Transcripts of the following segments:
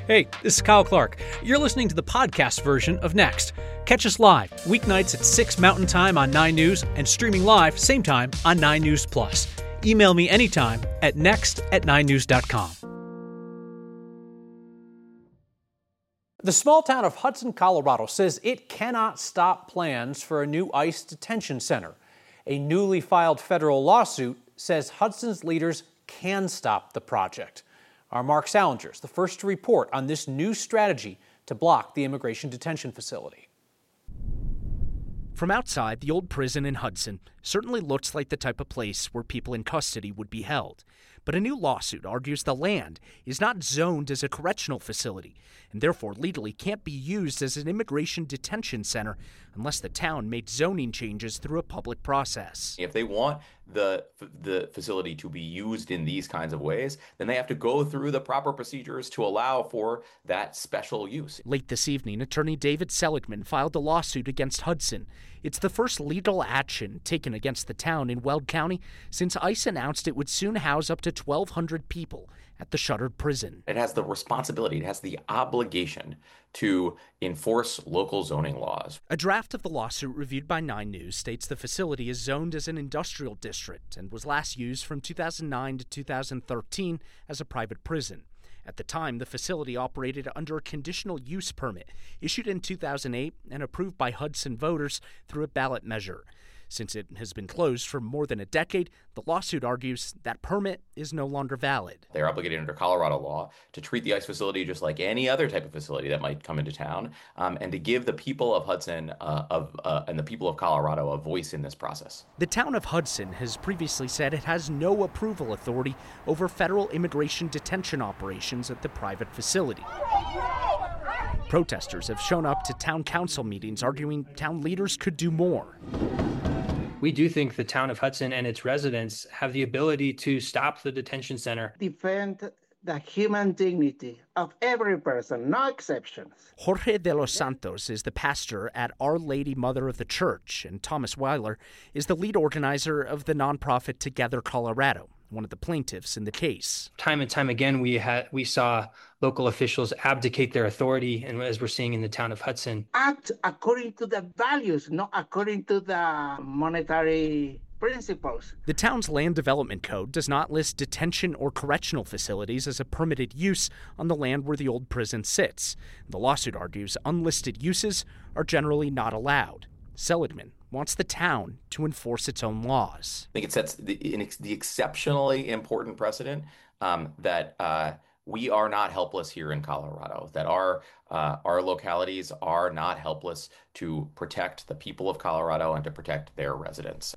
Hey, this is Kyle Clark. You're listening to the podcast version of Next. Catch us live, weeknights at 6 Mountain Time on 9 News and streaming live, same time, on 9 News Plus. Email me anytime at next@9news.com. The small town of Hudson, Colorado says it cannot stop plans for a new ICE detention center. A newly filed federal lawsuit says Hudson's leaders can stop the project. Our Mark Salinger is the first to report on this new strategy to block the immigration detention facility. From outside, the old prison in Hudson certainly looks like the type of place where people in custody would be held. But a new lawsuit argues the land is not zoned as a correctional facility and therefore legally can't be used as an immigration detention center unless the town made zoning changes through a public process. If they want the facility to be used in these kinds of ways, then they have to go through the proper procedures to allow for that special use. Late this evening, attorney David Seligman filed a lawsuit against Hudson. It's the first legal action taken against the town in Weld County since ICE announced it would soon house up to 1,200 people at the shuttered prison. It has the responsibility, it has the obligation to enforce local zoning laws. A draft of the lawsuit reviewed by 9 News states the facility is zoned as an industrial district and was last used from 2009 to 2013 as a private prison. At the time, the facility operated under a conditional use permit issued in 2008 and approved by Hudson voters through a ballot measure. Since it has been closed for more than a decade, the lawsuit argues that permit is no longer valid. They're obligated under Colorado law to treat the ICE facility just like any other type of facility that might come into town, and to give the people of Hudson and the people of Colorado a voice in this process. The town of Hudson has previously said it has no approval authority over federal immigration detention operations at the private facility. Protesters have shown up to town council meetings arguing town leaders could do more. We do think the town of Hudson and its residents have the ability to stop the detention center. Defend the human dignity of every person, no exceptions. Jorge de los Santos is the pastor at Our Lady Mother of the Church, and Thomas Weiler is the lead organizer of the nonprofit Together Colorado, one of the plaintiffs in the case. Time and time again, we saw local officials abdicate their authority, and as we're seeing in the town of Hudson. Act according to the values, not according to the monetary principles. The town's land development code does not list detention or correctional facilities as a permitted use on the land where the old prison sits. The lawsuit argues unlisted uses are generally not allowed. Seligman wants the town to enforce its own laws. I think it sets the exceptionally important precedent that we are not helpless here in Colorado, that our localities are not helpless to protect the people of Colorado and to protect their residents.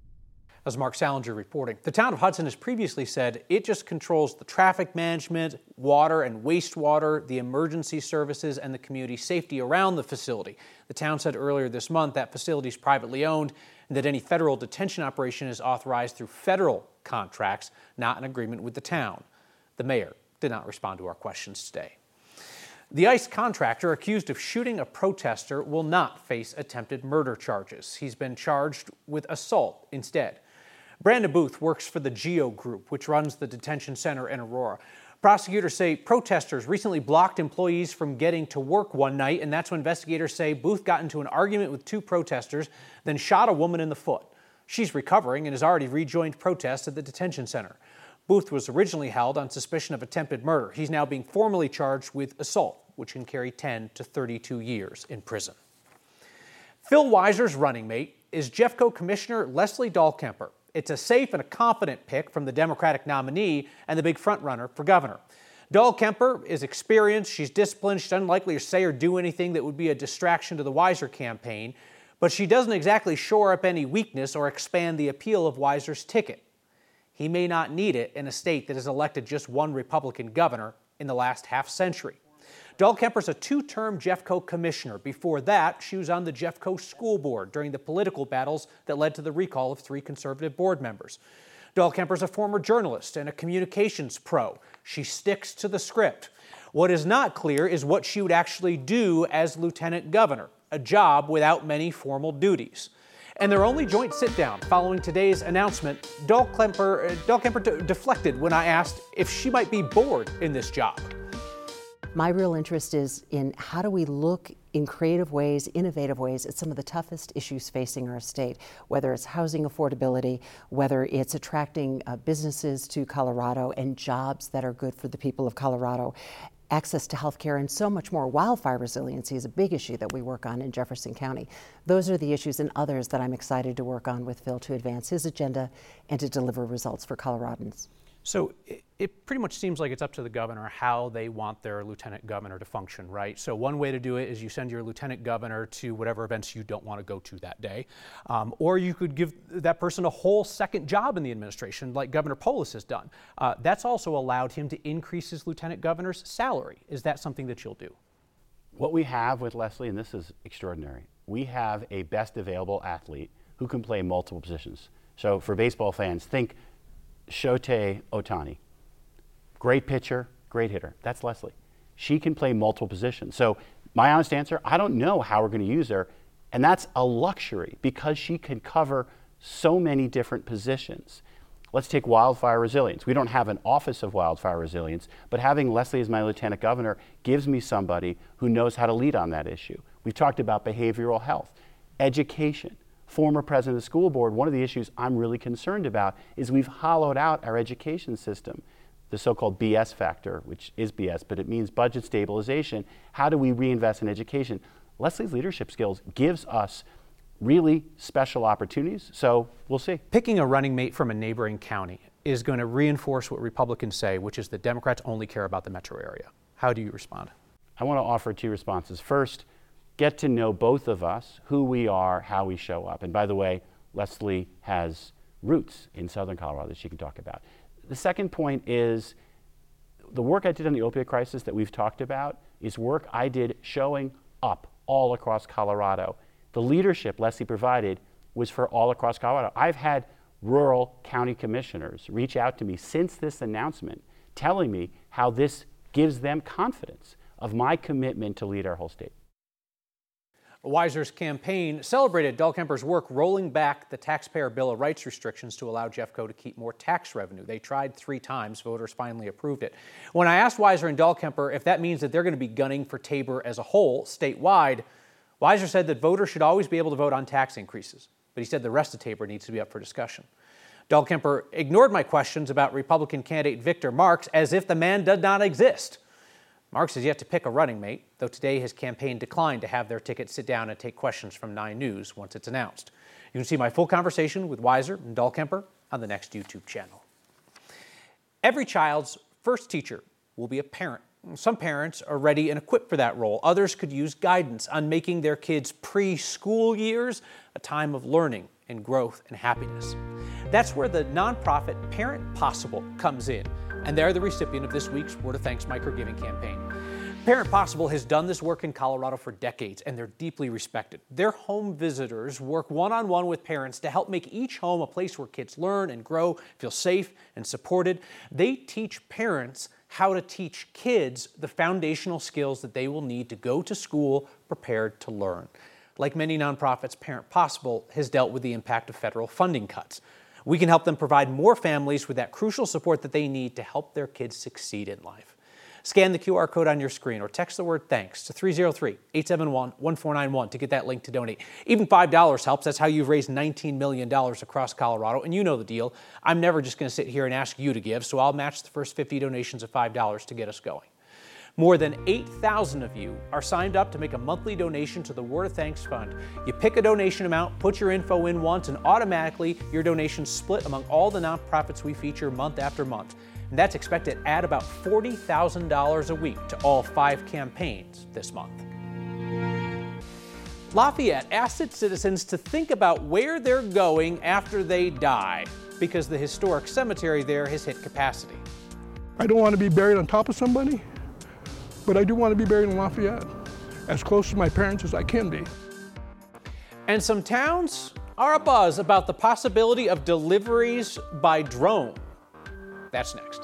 As Mark Salinger reporting, the town of Hudson has previously said it just controls the traffic management, water and wastewater, the emergency services, and the community safety around the facility. The town said earlier this month that facility is privately owned and that any federal detention operation is authorized through federal contracts, not an agreement with the town. The mayor did not respond to our questions today. The ICE contractor accused of shooting a protester will not face attempted murder charges. He's been charged with assault instead. Brandon Booth works for the GEO Group, which runs the detention center in Aurora. Prosecutors say protesters recently blocked employees from getting to work one night, and that's when investigators say Booth got into an argument with 2 protesters, then shot a woman in the foot. She's recovering and has already rejoined protests at the detention center. Booth was originally held on suspicion of attempted murder. He's now being formally charged with assault, which can carry 10 to 32 years in prison. Phil Weiser's running mate is Jeffco Commissioner Leslie Dahlkemper. It's a safe and a confident pick from the Democratic nominee and the big frontrunner for governor. Dahlkemper is experienced, she's disciplined, she's unlikely to say or do anything that would be a distraction to the Weiser campaign, but she doesn't exactly shore up any weakness or expand the appeal of Weiser's ticket. He may not need it in a state that has elected just one Republican governor in the last half century. Dahlkemper's a 2-term Jeffco commissioner. Before that, she was on the Jeffco school board during the political battles that led to the recall of 3 conservative board members. Dahlkemper's a former journalist and a communications pro. She sticks to the script. What is not clear is what she would actually do as lieutenant governor, a job without many formal duties. And their only joint sit-down following today's announcement, Dahlkemper deflected when I asked if she might be bored in this job. My real interest is in how do we look in creative ways, innovative ways, at some of the toughest issues facing our state, whether it's housing affordability, whether it's attracting businesses to Colorado and jobs that are good for the people of Colorado, access to health care, and so much more. Wildfire resiliency is a big issue that we work on in Jefferson County. Those are the issues and others that I'm excited to work on with Phil to advance his agenda and to deliver results for Coloradans. So it pretty much seems like it's up to the governor how they want their lieutenant governor to function, right? So one way to do it is you send your lieutenant governor to whatever events you don't want to go to that day. Or you could give that person a whole second job in the administration like Governor Polis has done. That's also allowed him to increase his lieutenant governor's salary. Is that something that you'll do? What we have with Leslie, and this is extraordinary, we have a best available athlete who can play multiple positions. So for baseball fans, think Shohei Ohtani. Great pitcher, great hitter. That's Leslie. She can play multiple positions. So my honest answer, I don't know how we're going to use her, and that's a luxury because she can cover so many different positions. Let's take wildfire resilience. We don't have an office of wildfire resilience, but having Leslie as my lieutenant governor gives me somebody who knows how to lead on that issue. We've talked about behavioral health, education. Former president of the school board, one of the issues I'm really concerned about is we've hollowed out our education system, the so-called BS factor, which is BS, but it means budget stabilization. How do we reinvest in education? Leslie's leadership skills gives us really special opportunities, so we'll see. Picking a running mate from a neighboring county is going to reinforce what Republicans say, which is that Democrats only care about the metro area. How do you respond? I want to offer two responses. First, get to know both of us, who we are, how we show up. And by the way, Leslie has roots in Southern Colorado that she can talk about. The second point is the work I did on the opioid crisis that we've talked about is work I did showing up all across Colorado. The leadership Leslie provided was for all across Colorado. I've had rural county commissioners reach out to me since this announcement telling me how this gives them confidence of my commitment to lead our whole state. Weiser's campaign celebrated Dahlkemper's work rolling back the taxpayer Bill of Rights restrictions to allow Jeffco to keep more tax revenue. They tried 3 times. Voters finally approved it. When I asked Weiser and Dahlkemper if that means that they're going to be gunning for Tabor as a whole, statewide, Weiser said that voters should always be able to vote on tax increases. But he said the rest of Tabor needs to be up for discussion. Dahlkemper ignored my questions about Republican candidate Victor Marks as if the man did not exist. Marks has yet to pick a running mate, though today his campaign declined to have their ticket sit down and take questions from 9 News once it's announced. You can see my full conversation with Weiser and Dahlkemper on the next YouTube channel. Every child's first teacher will be a parent. Some parents are ready and equipped for that role. Others could use guidance on making their kids' preschool years a time of learning and growth and happiness. That's where the nonprofit Parent Possible comes in, and they're the recipient of this week's Word of Thanks microgiving campaign. Parent Possible has done this work in Colorado for decades, and they're deeply respected. Their home visitors work one-on-one with parents to help make each home a place where kids learn and grow, feel safe and supported. They teach parents how to teach kids the foundational skills that they will need to go to school prepared to learn. Like many nonprofits, Parent Possible has dealt with the impact of federal funding cuts. We can help them provide more families with that crucial support that they need to help their kids succeed in life. Scan the QR code on your screen or text the word THANKS to 303-871-1491 to get that link to donate. Even $5 helps. That's how you've raised $19 million across Colorado, and you know the deal. I'm never just going to sit here and ask you to give, so I'll match the first 50 donations of $5 to get us going. More than 8,000 of you are signed up to make a monthly donation to the Word of Thanks Fund. You pick a donation amount, put your info in once, and automatically your donation's split among all the nonprofits we feature month after month. And that's expected to add about $40,000 a week to all 5 campaigns this month. Lafayette asked its citizens to think about where they're going after they die, because the historic cemetery there has hit capacity. I don't want to be buried on top of somebody, but I do want to be buried in Lafayette, as close to my parents as I can be. And some towns are abuzz about the possibility of deliveries by drone. That's next.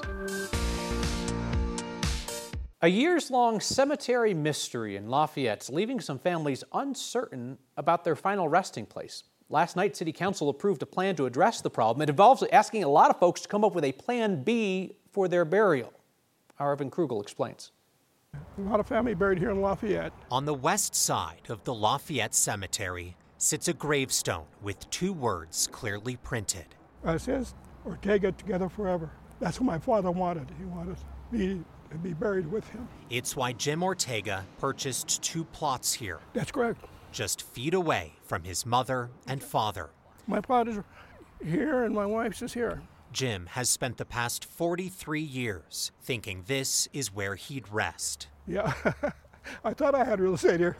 A years-long cemetery mystery in Lafayette's leaving some families uncertain about their final resting place. Last night, City Council approved a plan to address the problem. It involves asking a lot of folks to come up with a plan B for their burial. Our Evan Krugel explains. A lot of family buried here in Lafayette. On the west side of the Lafayette Cemetery sits a gravestone with 2 words clearly printed. It says, Ortega together forever. That's what my father wanted. He wanted me to be buried with him. It's why Jim Ortega purchased 2 plots here. That's correct. Just feet away from his mother and father. My plot is here and my wife's is here. Jim has spent the past 43 years thinking this is where he'd rest. Yeah, I thought I had real estate here.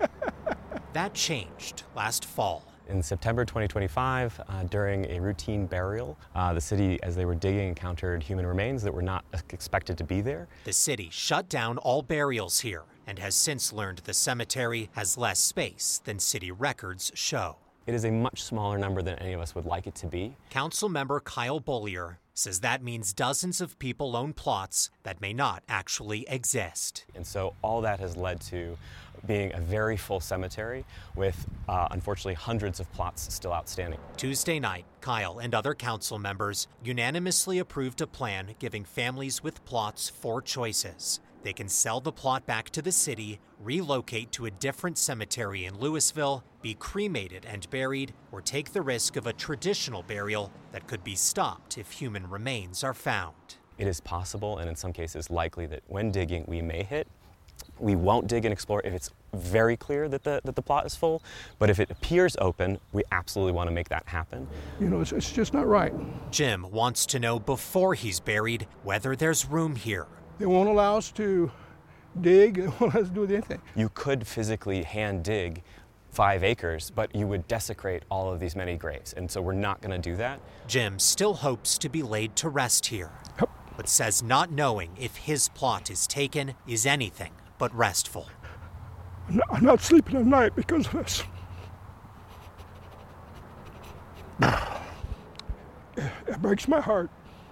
That changed last fall. In September 2025, during a routine burial, the city, as they were digging, encountered human remains that were not expected to be there. The city shut down all burials here and has since learned the cemetery has less space than city records show. It is a much smaller number than any of us would like it to be. Councilmember Kyle Bollier says that means dozens of people own plots that may not actually exist. And so all that has led to being a very full cemetery with, unfortunately, hundreds of plots still outstanding. Tuesday night, Kyle and other council members unanimously approved a plan giving families with plots 4 choices. They can sell the plot back to the city, relocate to a different cemetery in Louisville, be cremated and buried, or take the risk of a traditional burial that could be stopped if human remains are found. It is possible, and in some cases likely, that when digging we may hit. We won't dig and explore if it's very clear that the plot is full, but if it appears open, we absolutely want to make that happen. You know, it's just not right. Jim wants to know before he's buried whether there's room here. They won't allow us to dig, they won't let us do anything. You could physically hand dig 5 acres, but you would desecrate all of these many graves, and so we're not going to do that. Jim still hopes to be laid to rest here, but says not knowing if his plot is taken is anything but restful. I'm not sleeping at night because of this. It breaks my heart.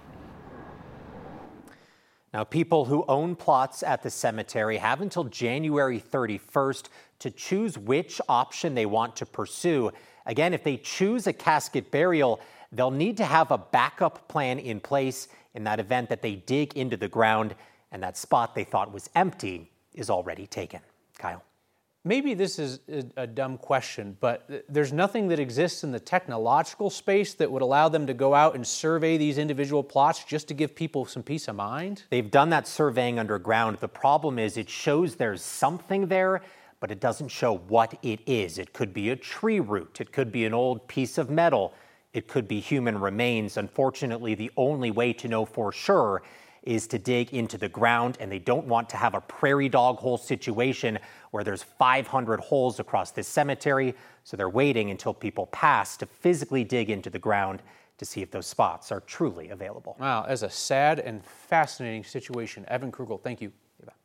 Now, people who own plots at the cemetery have until January 31st to choose which option they want to pursue. Again, if they choose a casket burial, they'll need to have a backup plan in place in that event that they dig into the ground and that spot they thought was empty is already taken. Kyle. Maybe this is a dumb question, but there's nothing that exists in the technological space that would allow them to go out and survey these individual plots just to give people some peace of mind? They've done that surveying underground. The problem is it shows there's something there, but it doesn't show what it is. It could be a tree root. It could be an old piece of metal. It could be human remains. Unfortunately, the only way to know for sure is to dig into the ground, and they don't want to have a prairie dog hole situation where there's 500 holes across this cemetery, so they're waiting until people pass to physically dig into the ground to see if those spots are truly available. Wow, that's a sad and fascinating situation. Evan Krugel, thank you.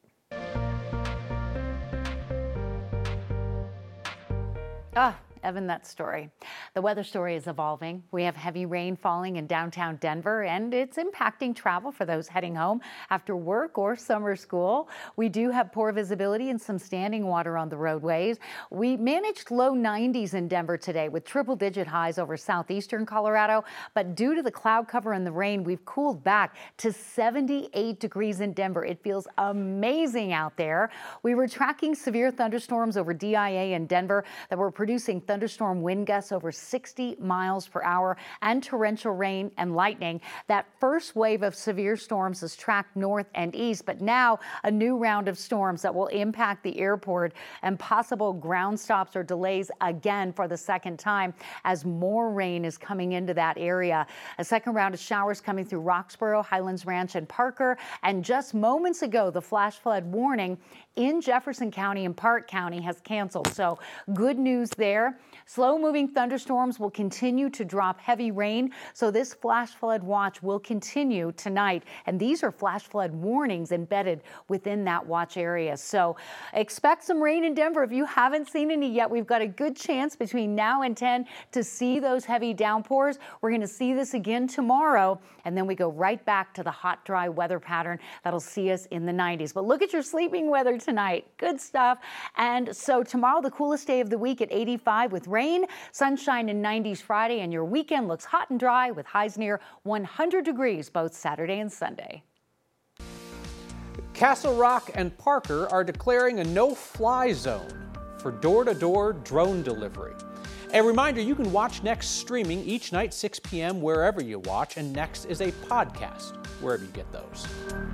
Evan, that story. The weather story is evolving. We have heavy rain falling in downtown Denver, and it's impacting travel for those heading home after work or summer school. We do have poor visibility and some standing water on the roadways. We managed low 90s in Denver today with triple-digit highs over southeastern Colorado, but due to the cloud cover and the rain, we've cooled back to 78 degrees in Denver. It feels amazing out there. We were tracking severe thunderstorms over DIA in Denver that were producing thunderstorm wind gusts over 60 miles per hour and torrential rain and lightning. That first wave of severe storms is tracked north and east, but now a new round of storms that will impact the airport and possible ground stops or delays again for the second time as more rain is coming into that area. A second round of showers coming through Roxborough, Highlands Ranch, and Parker. And just moments ago, the flash flood warning in Jefferson County and Park County has canceled. So good news there. Slow-moving thunderstorms will continue to drop heavy rain, so this flash flood watch will continue tonight. And these are flash flood warnings embedded within that watch area. So expect some rain in Denver. If you haven't seen any yet, we've got a good chance between now and 10 to see those heavy downpours. We're going to see this again tomorrow, and then we go right back to the hot, dry weather pattern that'll see us in the 90s. But look at your sleeping weather tonight. Good stuff. And so tomorrow, the coolest day of the week at 85 with rain, sunshine in 90s Friday, and your weekend looks hot and dry with highs near 100 degrees both Saturday and Sunday. Castle Rock and Parker are declaring a no-fly zone for door-to-door drone delivery. A reminder, you can watch Next streaming each night, 6 p.m. wherever you watch, and Next is a podcast wherever you get those.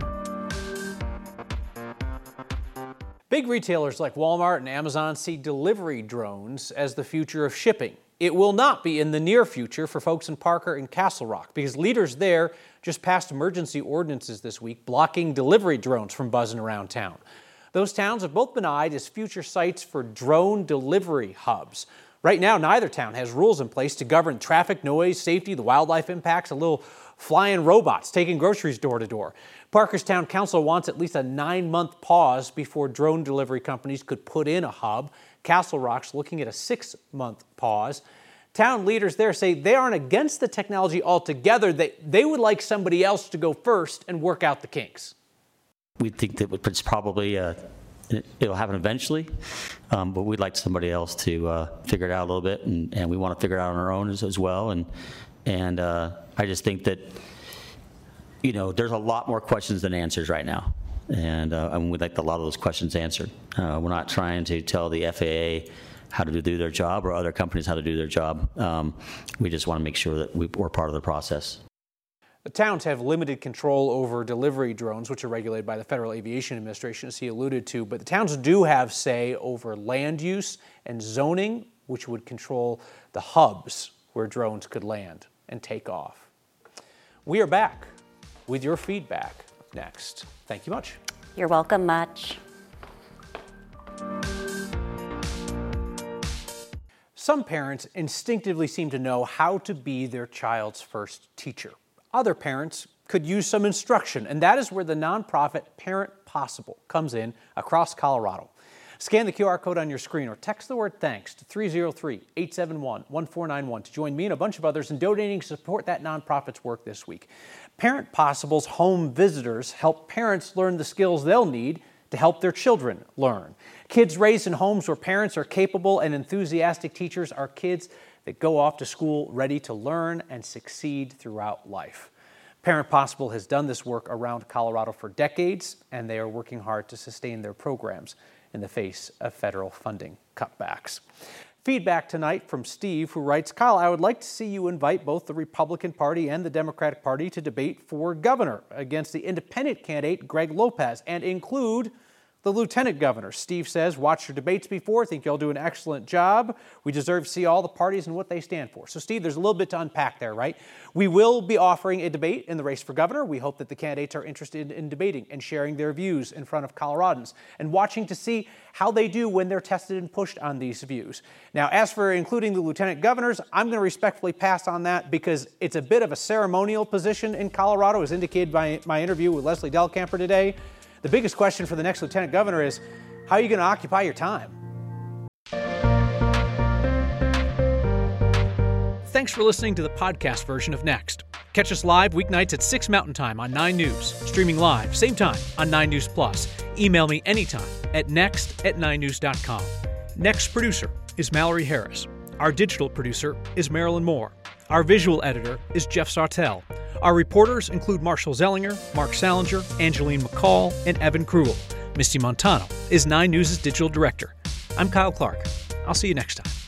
Big retailers like Walmart and Amazon see delivery drones as the future of shipping. It will not be in the near future for folks in Parker and Castle Rock because leaders there just passed emergency ordinances this week blocking delivery drones from buzzing around town. Those towns have both been eyed as future sites for drone delivery hubs. Right now, neither town has rules in place to govern traffic, noise, safety, the wildlife impacts, of little flying robots taking groceries door to door. Parker's town council wants at least a 9-month pause before drone delivery companies could put in a hub. Castle Rock's looking at a 6-month pause. Town leaders there say they aren't against the technology altogether. They would like somebody else to go first and work out the kinks. We think that it's probably it'll happen eventually, but we'd like somebody else to figure it out a little bit, and we want to figure it out on our own as well. And I just think that, there's a lot more questions than answers right now. And we'd like a lot of those questions answered. We're not trying to tell the FAA how to do their job or other companies how to do their job. We just want to make sure that we're part of the process. The towns have limited control over delivery drones, which are regulated by the Federal Aviation Administration, as he alluded to. But the towns do have say over land use and zoning, which would control the hubs where drones could land and take off. We are back with your feedback next. Thank you much. You're welcome much. Some parents instinctively seem to know how to be their child's first teacher. Other parents could use some instruction, and that is where the nonprofit Parent Possible comes in across Colorado. Scan the QR code on your screen or text the word thanks to 303-871-1491 to join me and a bunch of others in donating to support that nonprofit's work this week. Parent Possible's home visitors help parents learn the skills they'll need to help their children learn. Kids raised in homes where parents are capable and enthusiastic teachers are kids that go off to school ready to learn and succeed throughout life. Parent Possible has done this work around Colorado for decades, and they are working hard to sustain their programs in the face of federal funding cutbacks. Feedback tonight from Steve, who writes, Kyle, I would like to see you invite both the Republican Party and the Democratic Party to debate for governor against the independent candidate, Greg Lopez, and include the lieutenant governor. Steve says, watch your debates before. Think you'll do an excellent job. We deserve to see all the parties and what they stand for. So, Steve, there's a little bit to unpack there, right? We will be offering a debate in the race for governor. We hope that the candidates are interested in debating and sharing their views in front of Coloradans and watching to see how they do when they're tested and pushed on these views. Now, as for including the lieutenant governors, I'm going to respectfully pass on that because it's a bit of a ceremonial position in Colorado, as indicated by my interview with Leslie Delcamper today. The biggest question for the next lieutenant governor is, how are you going to occupy your time? Thanks for listening to the podcast version of Next. Catch us live weeknights at 6 Mountain Time on 9 News, streaming live, same time on 9 News Plus. Email me anytime at next@9news.com. Next producer is Mallory Harris. Our digital producer is Marilyn Moore. Our visual editor is Jeff Sartell. Our reporters include Marshall Zellinger, Mark Salinger, Angeline McCall, and Evan Krugel. Misty Montano is 9 News' digital director. I'm Kyle Clark. I'll see you next time.